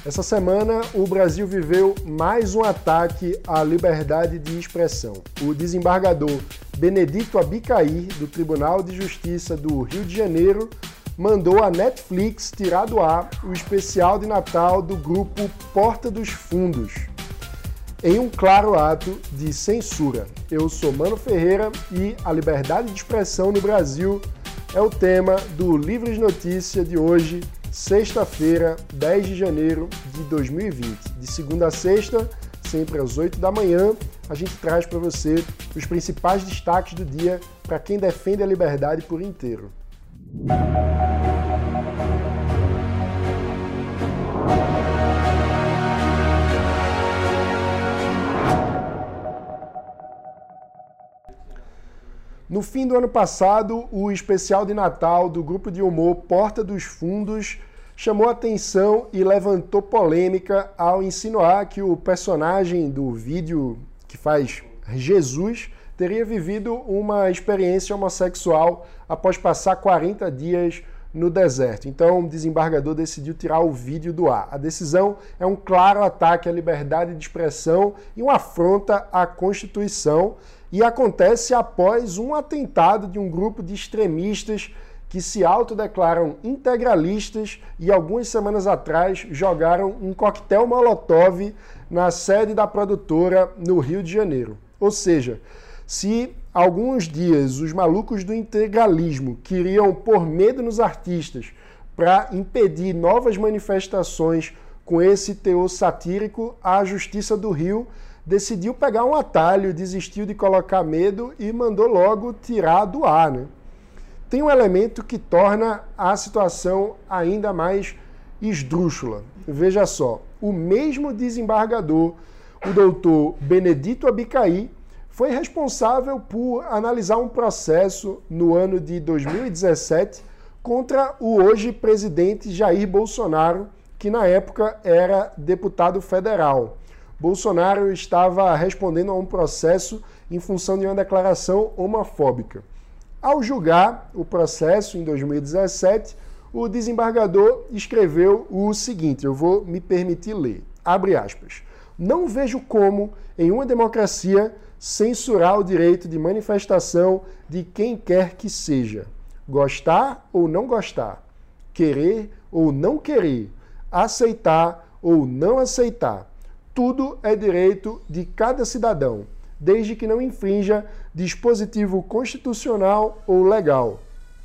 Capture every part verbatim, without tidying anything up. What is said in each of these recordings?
Essa semana, o Brasil viveu mais um ataque à liberdade de expressão. O desembargador Benedito Abicair, do Tribunal de Justiça do Rio de Janeiro, mandou a Netflix tirar do ar o especial de Natal do grupo Porta dos Fundos, em um claro ato de censura. Eu sou Mano Ferreira e a liberdade de expressão no Brasil é o tema do Livres Notícia de hoje, sexta-feira, dez de janeiro de dois mil e vinte. De segunda a sexta, sempre às oito da manhã, a gente traz para você os principais destaques do dia para quem defende a liberdade por inteiro. No fim do ano passado, o especial de Natal do grupo de humor Porta dos Fundos chamou atenção e levantou polêmica ao insinuar que o personagem do vídeo que faz Jesus teria vivido uma experiência homossexual após passar quarenta dias no deserto. Então, o desembargador decidiu tirar o vídeo do ar. A decisão é um claro ataque à liberdade de expressão e uma afronta à Constituição, e acontece após um atentado de um grupo de extremistas que se autodeclaram integralistas e algumas semanas atrás jogaram um coquetel molotov na sede da produtora no Rio de Janeiro. Ou seja, se há alguns dias os malucos do integralismo queriam pôr medo nos artistas para impedir novas manifestações com esse teor satírico, a Justiça do Rio decidiu pegar um atalho, desistiu de colocar medo e mandou logo tirar do ar, né? Tem um elemento que torna a situação ainda mais esdrúxula. Veja só, o mesmo desembargador, o doutor Benedito Abicair, foi responsável por analisar um processo no ano de dois mil e dezessete contra o hoje presidente Jair Bolsonaro, que na época era deputado federal. Bolsonaro estava respondendo a um processo em função de uma declaração homofóbica. Ao julgar o processo em dois mil e dezessete, o desembargador escreveu o seguinte, eu vou me permitir ler, abre aspas, não vejo como, em uma democracia, censurar o direito de manifestação de quem quer que seja, gostar ou não gostar, querer ou não querer, aceitar ou não aceitar. Tudo é direito de cada cidadão, desde que não infrinja dispositivo constitucional ou legal.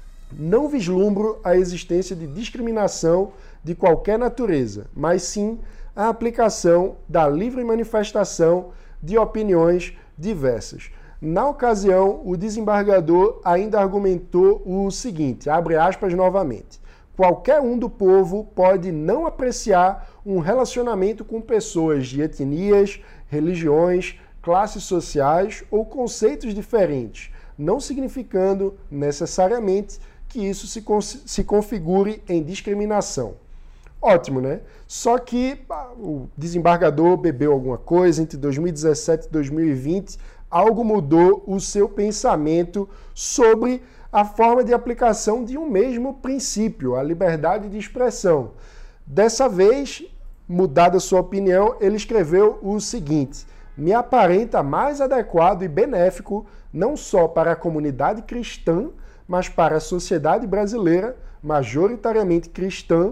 Não vislumbro a existência de discriminação de qualquer natureza, mas sim a aplicação da livre manifestação de opiniões diversas. Na ocasião, o desembargador ainda argumentou o seguinte, abre aspas novamente, qualquer um do povo pode não apreciar um relacionamento com pessoas de etnias, religiões, classes sociais ou conceitos diferentes, não significando necessariamente que isso se, se configure em discriminação. Ótimo, né? Só que ah, o desembargador bebeu alguma coisa entre dois mil e dezessete e dois mil e vinte, algo mudou o seu pensamento sobre a forma de aplicação de um mesmo princípio, a liberdade de expressão. Dessa vez, mudada sua opinião, ele escreveu o seguinte, me aparenta mais adequado e benéfico não só para a comunidade cristã, mas para a sociedade brasileira, majoritariamente cristã,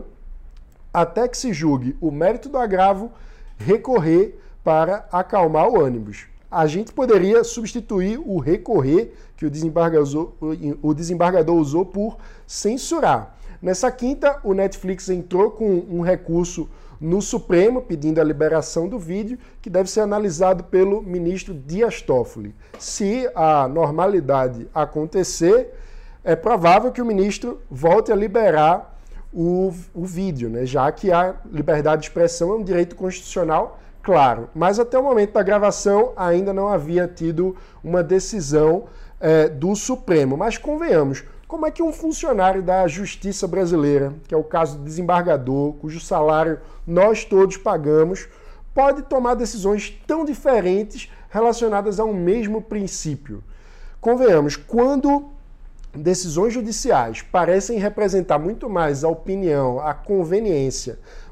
até que se julgue o mérito do agravo, recorrer para acalmar o ânimos. A gente poderia substituir o recorrer que o desembargador, o desembargador usou por censurar. Nessa quinta, o Netflix entrou com um recurso no Supremo pedindo a liberação do vídeo, que deve ser analisado pelo ministro Dias Toffoli. Se a normalidade acontecer, é provável que o ministro volte a liberar o, o vídeo, né? Já que a liberdade de expressão é um direito constitucional, claro. Mas até o momento da gravação ainda não havia tido uma decisão é, do Supremo. Mas convenhamos, como é que um funcionário da Justiça brasileira, que é o caso do desembargador, cujo salário nós todos pagamos, pode tomar decisões tão diferentes relacionadas a um mesmo princípio? Convenhamos, quando decisões judiciais parecem representar muito mais a opinião, a conveniência,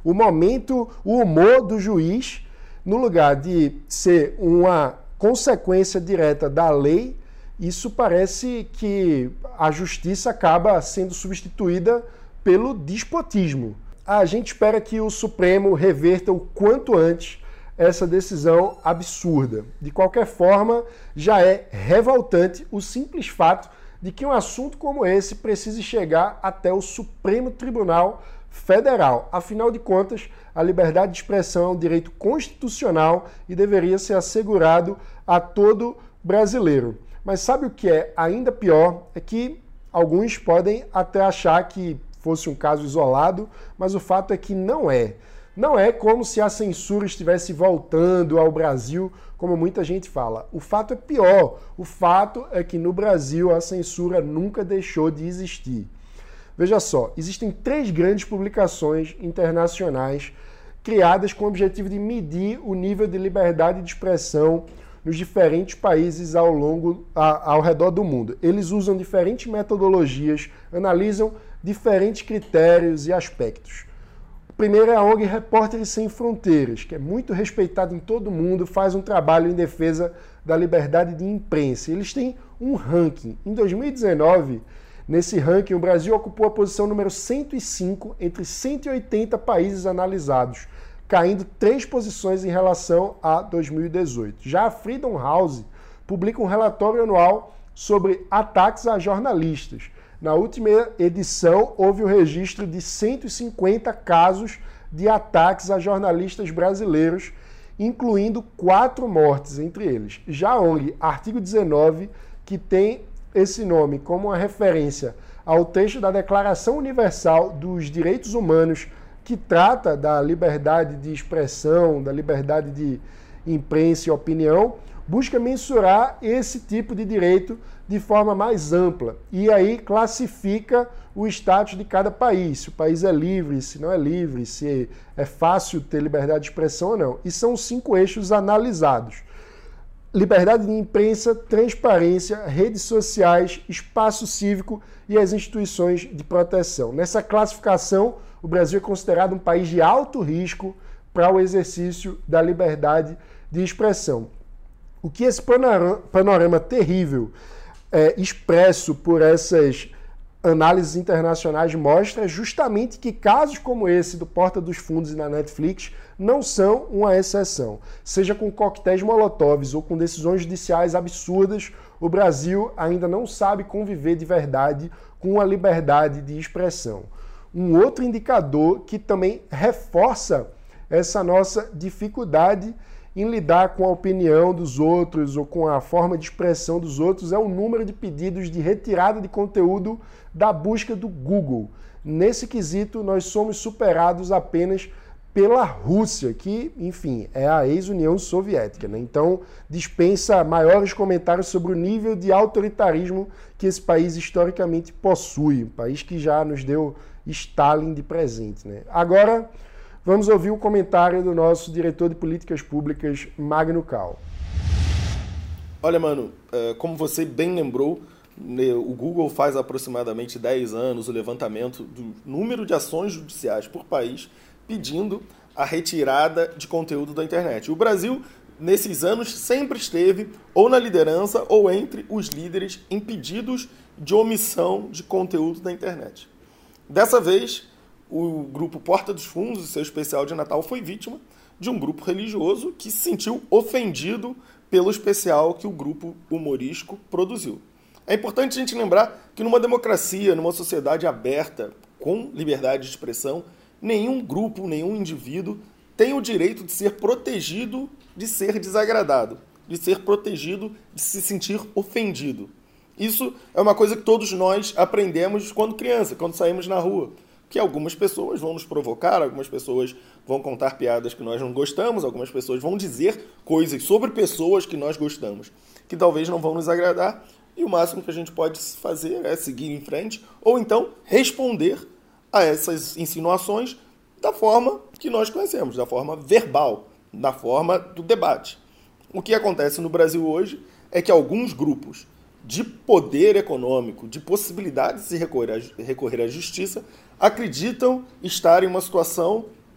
o momento, o humor do juiz, no lugar de ser uma consequência direta da lei, isso parece que a justiça acaba sendo substituída pelo despotismo. A gente espera que o Supremo reverta o quanto antes essa decisão absurda. De qualquer forma, já é revoltante o simples fato de que um assunto como esse precise chegar até o Supremo Tribunal Federal. Afinal de contas, a liberdade de expressão é um direito constitucional e deveria ser assegurado a todo brasileiro. Mas sabe o que é ainda pior? É que alguns podem até achar que fosse um caso isolado, mas o fato é que não é. Não é como se a censura estivesse voltando ao Brasil, como muita gente fala. O fato é pior. O fato é que no Brasil a censura nunca deixou de existir. Veja só, existem três grandes publicações internacionais criadas com o objetivo de medir o nível de liberdade de expressão nos diferentes países ao longo, a, ao redor do mundo. Eles usam diferentes metodologias, analisam diferentes critérios e aspectos. O primeiro é a O N G Repórteres Sem Fronteiras, que é muito respeitado em todo o mundo, faz um trabalho em defesa da liberdade de imprensa. Eles têm um ranking. Em dois mil e dezenove, nesse ranking, o Brasil ocupou a posição número cento e cinco entre cento e oitenta países analisados, caindo três posições em relação a dois mil e dezoito. Já a Freedom House publica um relatório anual sobre ataques a jornalistas. Na última edição, houve o registro de cento e cinquenta casos de ataques a jornalistas brasileiros, incluindo quatro mortes entre eles. Já a O N G Artigo dezenove, que tem esse nome como uma referência ao texto da Declaração Universal dos Direitos Humanos, que trata da liberdade de expressão, da liberdade de imprensa e opinião, busca mensurar esse tipo de direito de forma mais ampla e aí classifica o status de cada país, se o país é livre, se não é livre, se é fácil ter liberdade de expressão ou não. E são cinco eixos analisados: liberdade de imprensa, transparência, redes sociais, espaço cívico e as instituições de proteção. Nessa classificação, o Brasil é considerado um país de alto risco para o exercício da liberdade de expressão. O que esse panorama, panorama terrível é, expresso por essas análises internacionais mostra é justamente que casos como esse do Porta dos Fundos e na Netflix não são uma exceção. Seja com coquetéis molotovs ou com decisões judiciais absurdas, o Brasil ainda não sabe conviver de verdade com a liberdade de expressão. Um outro indicador que também reforça essa nossa dificuldade em lidar com a opinião dos outros ou com a forma de expressão dos outros é o número de pedidos de retirada de conteúdo da busca do Google. Nesse quesito, nós somos superados apenas pela Rússia, que, enfim, é a ex-União Soviética, né? Então, dispensa maiores comentários sobre o nível de autoritarismo que esse país historicamente possui, um país que já nos deu Stalin de presente, né? Agora, vamos ouvir o comentário do nosso diretor de políticas públicas, Magno Cal. Olha, mano, como você bem lembrou, o Google faz aproximadamente dez anos o levantamento do número de ações judiciais por país pedindo a retirada de conteúdo da internet. O Brasil, nesses anos, sempre esteve ou na liderança ou entre os líderes em pedidos de omissão de conteúdo da internet. Dessa vez, o grupo Porta dos Fundos, seu especial de Natal, foi vítima de um grupo religioso que se sentiu ofendido pelo especial que o grupo humorístico produziu. É importante a gente lembrar que numa democracia, numa sociedade aberta, com liberdade de expressão, nenhum grupo, nenhum indivíduo tem o direito de ser protegido de ser desagradado, de ser protegido de se sentir ofendido. Isso é uma coisa que todos nós aprendemos quando criança, quando saímos na rua. Que algumas pessoas vão nos provocar, algumas pessoas vão contar piadas que nós não gostamos, algumas pessoas vão dizer coisas sobre pessoas que nós gostamos, que talvez não vão nos agradar, e o máximo que a gente pode fazer é seguir em frente, ou então responder a essas insinuações da forma que nós conhecemos, da forma verbal, da forma do debate. O que acontece no Brasil hoje é que alguns grupos de poder econômico, de possibilidade de se recorrer à, recorrer à justiça, acreditam estar em uma situação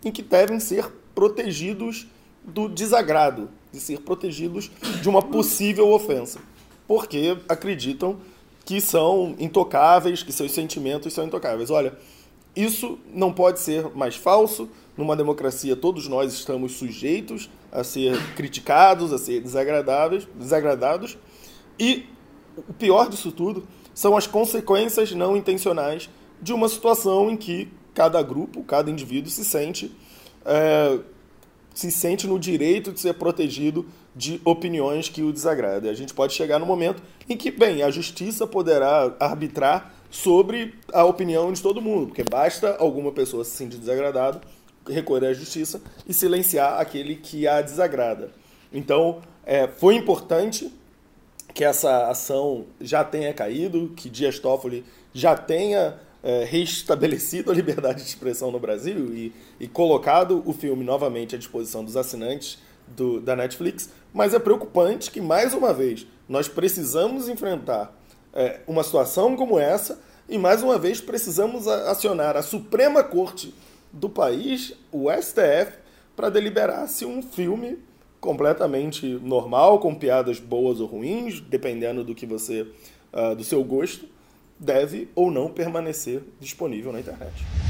em que devem ser protegidos do desagrado, de ser protegidos de uma possível ofensa, porque acreditam que são intocáveis, que seus sentimentos são intocáveis. Olha, isso não pode ser mais falso. Numa democracia, todos nós estamos sujeitos a ser criticados, a ser desagradáveis, desagradados. E o pior disso tudo são as consequências não intencionais de uma situação em que cada grupo, cada indivíduo se sente, é, se sente no direito de ser protegido de opiniões que o desagradam. A gente pode chegar no momento em que, bem, a justiça poderá arbitrar sobre a opinião de todo mundo, porque basta alguma pessoa se sentir desagradada, recorrer à justiça e silenciar aquele que a desagrada. Então, é, foi importante que essa ação já tenha caído, que Dias Toffoli já tenha é, restabelecido a liberdade de expressão no Brasil e, e colocado o filme novamente à disposição dos assinantes do, da Netflix, mas é preocupante que, mais uma vez, nós precisamos enfrentar é, uma situação como essa e, mais uma vez, precisamos acionar a Suprema Corte do país, o S T F, para deliberar se um filme completamente normal, com piadas boas ou ruins, dependendo do que você, uh, do seu gosto, deve ou não permanecer disponível na internet.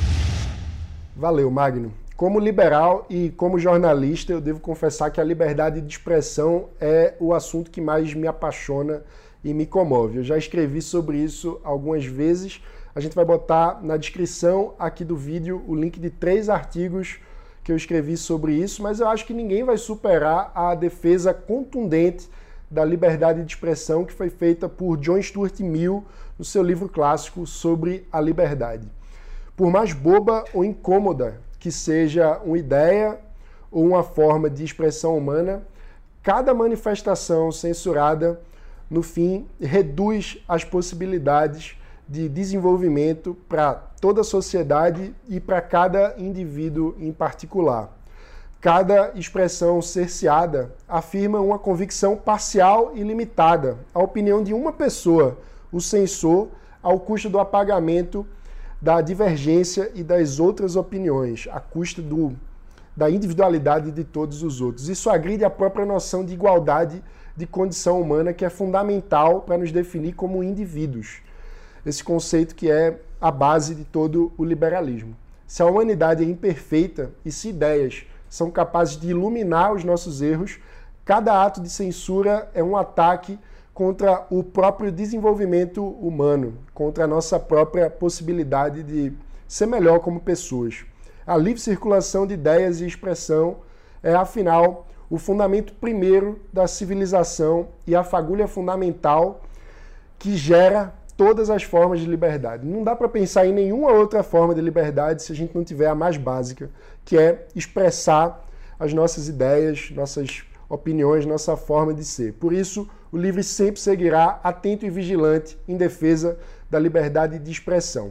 Valeu, Magno. Como liberal e como jornalista, eu devo confessar que a liberdade de expressão é o assunto que mais me apaixona e me comove. Eu já escrevi sobre isso algumas vezes. A gente vai botar na descrição aqui do vídeo o link de três artigos que eu escrevi sobre isso, mas eu acho que ninguém vai superar a defesa contundente da liberdade de expressão que foi feita por John Stuart Mill no seu livro clássico sobre a liberdade. Por mais boba ou incômoda que seja uma ideia ou uma forma de expressão humana, cada manifestação censurada, no fim, reduz as possibilidades de desenvolvimento para toda a sociedade e para cada indivíduo em particular. Cada expressão cerceada afirma uma convicção parcial e limitada, a opinião de uma pessoa, o censor, ao custo do apagamento da divergência e das outras opiniões, à custa do, da individualidade de todos os outros. Isso agride a própria noção de igualdade de condição humana, que é fundamental para nos definir como indivíduos. Esse conceito que é a base de todo o liberalismo. Se a humanidade é imperfeita e se ideias são capazes de iluminar os nossos erros, cada ato de censura é um ataque contra o próprio desenvolvimento humano, contra a nossa própria possibilidade de ser melhor como pessoas. A livre circulação de ideias e expressão é, afinal, o fundamento primeiro da civilização e a fagulha fundamental que gera todas as formas de liberdade. Não dá para pensar em nenhuma outra forma de liberdade se a gente não tiver a mais básica, que é expressar as nossas ideias, nossas opiniões, nossa forma de ser. Por isso, o livro sempre seguirá atento e vigilante em defesa da liberdade de expressão.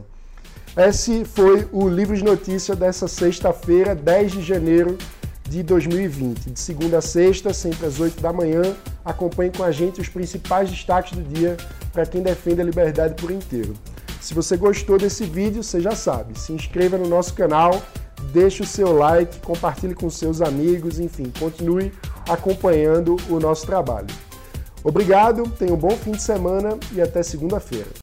Esse foi o Livro de Notícia dessa sexta-feira, dez de janeiro de dois mil e vinte. De segunda a sexta, sempre às oito da manhã, acompanhe com a gente os principais destaques do dia para quem defende a liberdade por inteiro. Se você gostou desse vídeo, você já sabe, se inscreva no nosso canal, deixe o seu like, compartilhe com seus amigos, enfim, continue acompanhando o nosso trabalho. Obrigado, tenha um bom fim de semana e até segunda-feira.